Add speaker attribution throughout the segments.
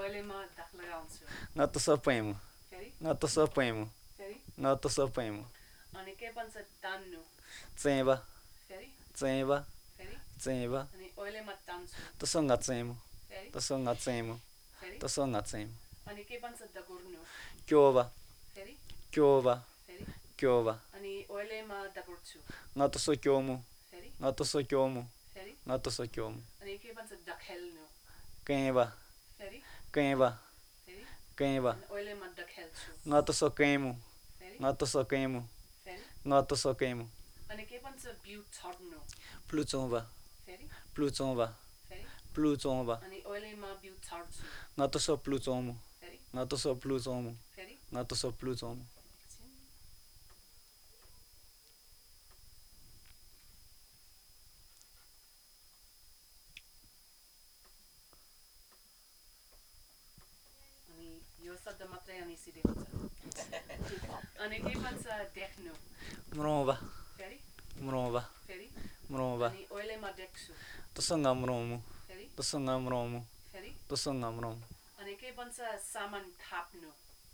Speaker 1: ओइलेमा धाक लगाउँछु
Speaker 2: ngato sa paimo
Speaker 1: फेरि
Speaker 2: ngato sa paimo
Speaker 1: फेरि
Speaker 2: ngato sa paimo
Speaker 1: अनि के भन्छ तान्नु
Speaker 2: tseba
Speaker 1: फेरि
Speaker 2: tseba
Speaker 1: फेरि
Speaker 2: tseba
Speaker 1: अनि ओइलेमा तान्छु
Speaker 2: tosonga tsemo
Speaker 1: फेरि
Speaker 2: tosonga tsemo
Speaker 1: फेरि
Speaker 2: tosonga tsemo
Speaker 1: अनि के भन्छ दगुर्नु
Speaker 2: kyoba
Speaker 1: फेरि
Speaker 2: kyoba
Speaker 1: फेरि
Speaker 2: kyoba
Speaker 1: अनि ओइलेमा दगुर्छु
Speaker 2: ngato so kyomu
Speaker 1: फेरि
Speaker 2: ngato so kyomu
Speaker 1: फेरि
Speaker 2: ngato so kyomu
Speaker 1: अनि के भन्छ दखेल्नु
Speaker 2: kemba
Speaker 1: फेरि
Speaker 2: kemba
Speaker 1: फेरि
Speaker 2: kemba
Speaker 1: अनि ओइलेमा दखेल्छु
Speaker 2: ngato so kemu
Speaker 1: फेरि
Speaker 2: ngato so kemu
Speaker 1: फेरि
Speaker 2: ngato so kemu
Speaker 1: अनि के भन्छ बिउ छर्नु
Speaker 2: pluchomba
Speaker 1: फेरि
Speaker 2: pluchomba
Speaker 1: फेरि
Speaker 2: pluchomba
Speaker 1: अनि ओइलेमा बिउ छर्छु
Speaker 2: ngato so pluchomu
Speaker 1: फेरि
Speaker 2: ngato so pluchomu
Speaker 1: फेरि
Speaker 2: ngato so pluchomu
Speaker 1: एकछिन अनि यो शब्द मात्रै अनि सिधै हुन्छ अनि के भन्छ देख्नु
Speaker 2: mromba
Speaker 1: फेरि
Speaker 2: mromba
Speaker 1: फेरि
Speaker 2: mromba
Speaker 1: अनि ओइलेमा देख्छु
Speaker 2: tosonga mromu
Speaker 1: फेरि
Speaker 2: tosonga mromu
Speaker 1: फेरि
Speaker 2: tosonga mromu
Speaker 1: अनि के भन्छ सामान थाप्नु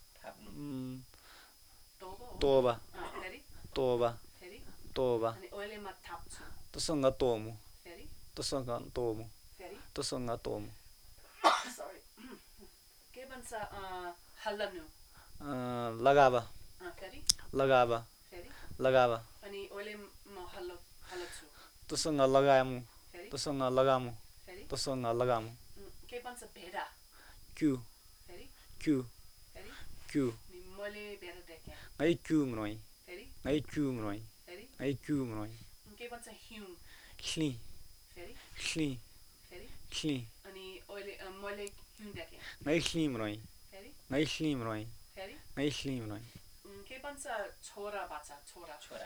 Speaker 1: तोबो हो?
Speaker 2: toba
Speaker 1: फेरि
Speaker 2: toba
Speaker 1: फेरि
Speaker 2: toba
Speaker 1: अनि ओइलेमा थाप्छु
Speaker 2: tosonga tomu
Speaker 1: फेरि
Speaker 2: tosonga tomu
Speaker 1: फेरि
Speaker 2: tosonga tomu
Speaker 1: सरी के भन्छ हल्लनु
Speaker 2: lagaba
Speaker 1: फेरि
Speaker 2: lagaba
Speaker 1: फेरि
Speaker 2: lagaba
Speaker 1: अनि ओइलेमा हल्लछु
Speaker 2: tosonga lagamu
Speaker 1: फेरि
Speaker 2: tosonga lagamu
Speaker 1: फेरि
Speaker 2: tosonga lagamu
Speaker 1: के भन्छ भेडा
Speaker 2: kyu
Speaker 1: फेरि
Speaker 2: kyu
Speaker 1: फेरि
Speaker 2: kyu
Speaker 1: अनि मैले भेडा देखेँ
Speaker 2: ngai kyu mroi
Speaker 1: फेरि
Speaker 2: ngai kyu mroi
Speaker 1: फेरि
Speaker 2: ngai kyu mroi
Speaker 1: के भन्छ हिउँ
Speaker 2: khli
Speaker 1: फेरि
Speaker 2: khli
Speaker 1: फेरि
Speaker 2: khli
Speaker 1: अनि मैले हिउँ देखेँ
Speaker 2: ngai khli mroi
Speaker 1: फेरि
Speaker 2: ngai khli mroi
Speaker 1: फेरि
Speaker 2: ngai khli mroi
Speaker 1: के भन्छ छोरा बाछा छोरा छोरा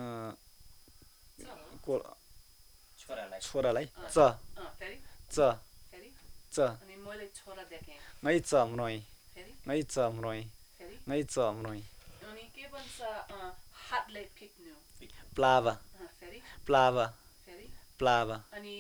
Speaker 2: छोरालाई च
Speaker 1: फेरि
Speaker 2: च
Speaker 1: फेरि
Speaker 2: च
Speaker 1: अनि मैले छोरा देखेँ
Speaker 2: ngai च mroi
Speaker 1: फेरि
Speaker 2: ngai च mroi
Speaker 1: फेरि
Speaker 2: ngai च mroi
Speaker 1: अनि के भन्छ हातले फिक्नु
Speaker 2: plava
Speaker 1: फेरि
Speaker 2: plava
Speaker 1: फेरि
Speaker 2: plava
Speaker 1: अनि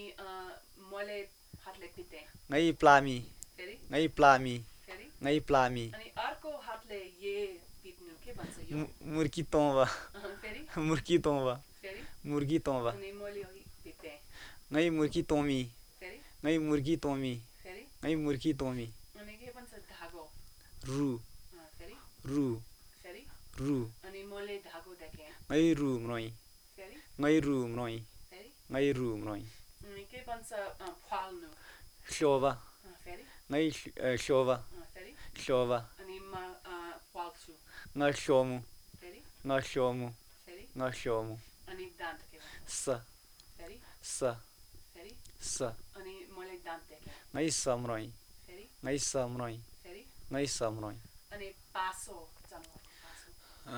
Speaker 1: मैले हातले पिटेँ
Speaker 2: ngai plami
Speaker 1: फेरि
Speaker 2: ngai plami
Speaker 1: फेरि
Speaker 2: ngai plami
Speaker 1: अनि अर्को हातले ये पिट्नु के भन्छ यो
Speaker 2: murki tomba
Speaker 1: फेरि
Speaker 2: murki tomba
Speaker 1: फेरि
Speaker 2: murgi tomba
Speaker 1: अनि मैले पिटेँ
Speaker 2: ngai murki tomi
Speaker 1: फेरि
Speaker 2: ngai murgi tomi
Speaker 1: फेरि
Speaker 2: ngai murki tomi
Speaker 1: अनि के भन्छ धागो
Speaker 2: ru
Speaker 1: फेरि
Speaker 2: ru
Speaker 1: फेरि
Speaker 2: ru
Speaker 1: अनि मैले धागो देखेँ
Speaker 2: ngai ru mroi
Speaker 1: फेरि
Speaker 2: ngai ru mroi
Speaker 1: फेरि
Speaker 2: ngai ru mroi
Speaker 1: अनि के भन्छ फाल्नु
Speaker 2: hlova
Speaker 1: फेरि
Speaker 2: ngai hlova
Speaker 1: फेरि
Speaker 2: hlova
Speaker 1: अनि म फाल्छु
Speaker 2: nga hlomu
Speaker 1: फेरि
Speaker 2: nga hlomu
Speaker 1: फेरि
Speaker 2: nga hlomu
Speaker 1: अनि दाँत के भन्छ
Speaker 2: sa
Speaker 1: फेरि
Speaker 2: sa
Speaker 1: फेरि
Speaker 2: sa
Speaker 1: अनि मैले दाँत देखेँ
Speaker 2: ngai sa mroi
Speaker 1: फेरि
Speaker 2: ngai sa mroi
Speaker 1: फेरि
Speaker 2: ngai sa mroi
Speaker 1: अनि पासो जनावर पासो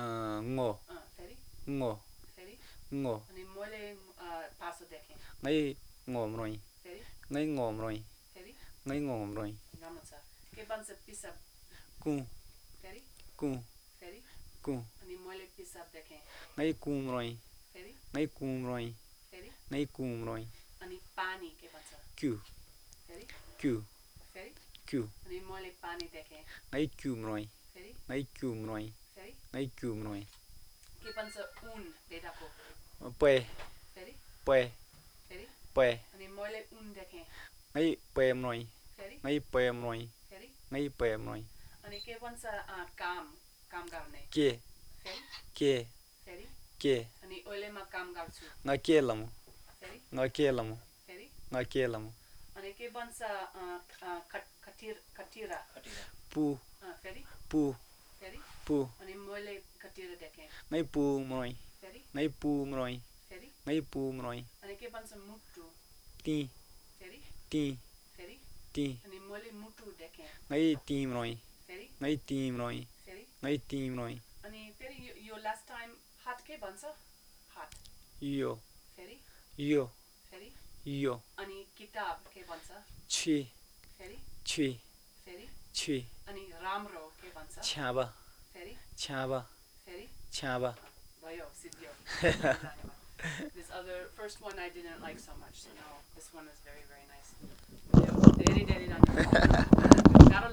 Speaker 2: ngo
Speaker 1: फेरि
Speaker 2: ngo
Speaker 1: फेरि
Speaker 2: ngo
Speaker 1: अनि मैले पासो देखेँ
Speaker 2: ngai ngo mroi
Speaker 1: फेरि
Speaker 2: ngai ngo mroi
Speaker 1: फेरि
Speaker 2: ngai ngo mroi
Speaker 1: राम्रो छ के भन्छ पिसाब
Speaker 2: ku
Speaker 1: फेरि
Speaker 2: ku
Speaker 1: फेरि
Speaker 2: ku
Speaker 1: अनि मैले पिसाब देखेँ
Speaker 2: ngai ku mroi
Speaker 1: फेरि
Speaker 2: ngai ku mroi
Speaker 1: फेरि
Speaker 2: ngai ku mroi
Speaker 1: अनि पानी के भन्छ
Speaker 2: kyu
Speaker 1: फेरि
Speaker 2: kyu
Speaker 1: फेरि
Speaker 2: kyu
Speaker 1: अनि मैले पानी देखेँ
Speaker 2: ngai kyu mroi
Speaker 1: फेरि
Speaker 2: ngai kyu mroi
Speaker 1: फेरि
Speaker 2: ngai kyu mroi
Speaker 1: के भन्छ उन भेडाको
Speaker 2: pe
Speaker 1: फेरि
Speaker 2: pe
Speaker 1: फेरि
Speaker 2: pe
Speaker 1: अनि मैले उन देखेँ
Speaker 2: ngai pe mroi
Speaker 1: फेरि
Speaker 2: ngai pe mroi
Speaker 1: फेरि
Speaker 2: ngai pe mroi
Speaker 1: अनि के भन्छ काम काम गर्ने
Speaker 2: ke
Speaker 1: फेरि
Speaker 2: ke
Speaker 1: फेरि
Speaker 2: ke
Speaker 1: अनि ओइलेमा काम गर्छु
Speaker 2: nga ke lamu
Speaker 1: फेरि
Speaker 2: nga ke lamu
Speaker 1: फेरि
Speaker 2: nga ke lamu
Speaker 1: अनि के भन्छ खटिरा
Speaker 2: pu
Speaker 1: फेरि
Speaker 2: pu
Speaker 1: फेरि
Speaker 2: pu
Speaker 1: अनि मैले खटिरा देखेँ
Speaker 2: ngai pu mroi
Speaker 1: फेरि
Speaker 2: ngai pu mroi
Speaker 1: फेरि
Speaker 2: ngai pu mroi
Speaker 1: अनि के भन्छ मुटु
Speaker 2: ti
Speaker 1: फेरि
Speaker 2: ti
Speaker 1: फेरि
Speaker 2: ti
Speaker 1: अनि मैले मुटु देखेँ
Speaker 2: ngai ti mroi
Speaker 1: फेरि
Speaker 2: ngai ti mroi
Speaker 1: फेरि
Speaker 2: ngai ti mroi
Speaker 1: अनि फेरि यो लास्ट टाइम हात के भन्छ हात
Speaker 2: yo
Speaker 1: फेरि
Speaker 2: yo
Speaker 1: फेरि
Speaker 2: yo
Speaker 1: अनि किताब के भन्छ
Speaker 2: chi
Speaker 1: फेरि
Speaker 2: chi
Speaker 1: फेरि
Speaker 2: chi
Speaker 1: अनि राम्रो के भन्छ
Speaker 2: chaba
Speaker 1: फेरि
Speaker 2: chaba
Speaker 1: फेरि
Speaker 2: chaba
Speaker 1: भयो सिद्धियो This other first one I didn't like so much, so now this one is very, very nice. धेरै धेरै धन्यवाद। गाह्रो